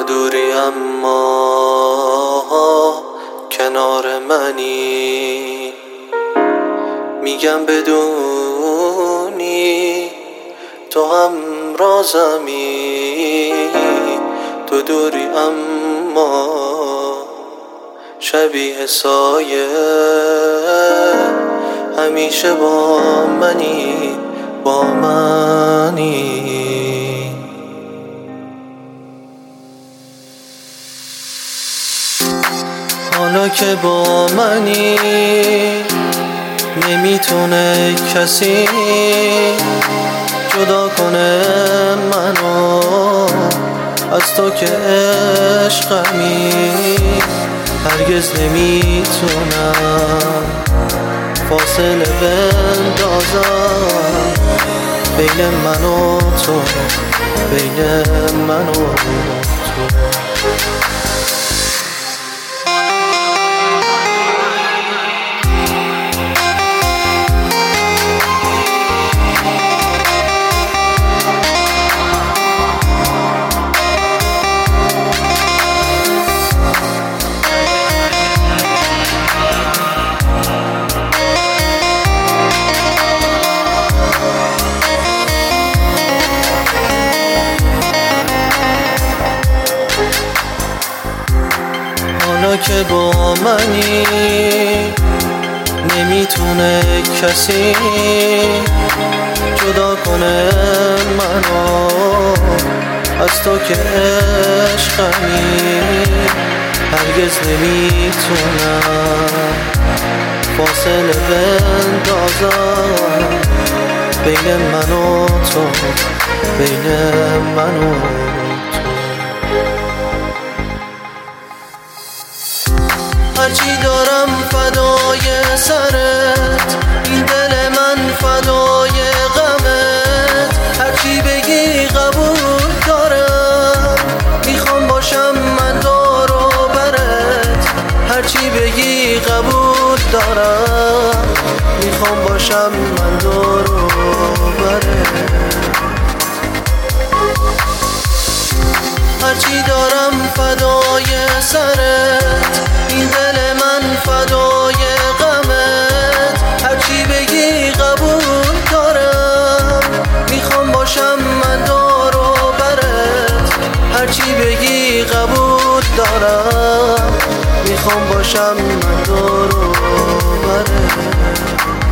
تو دوری اما کنار منی، میگم بدونی تو هم رازمی. تو دوری اما شبیه سایه، همیشه با منی، با منی. حالا که با منی نمیتونه کسی جدا کنه منو از تو که عشقمی. هرگز نمیتونم فاصله بندازم بین من و تو، بین من و تو. حالا که با منی نمیتونه کسی جدا کنه منو از تو که عشقمی. هرگز نمیتونم فاصله بندازم بین من و تو، بین من و تو. هرچی دارم فدای سرت، این دل من فدای غمت. هرچی بگی قبول دارم، میخوام باشم من دور و برت. هرچی بگی قبول دارم، میخوام باشم من دور و برت. هرچی دارم فدای سرت، این دل من فدای غمت. هرچی بگی قبول دارم، میخوام باشم من دور و برت. هرچی بگی قبول دارم، میخوام باشم من دور و برت.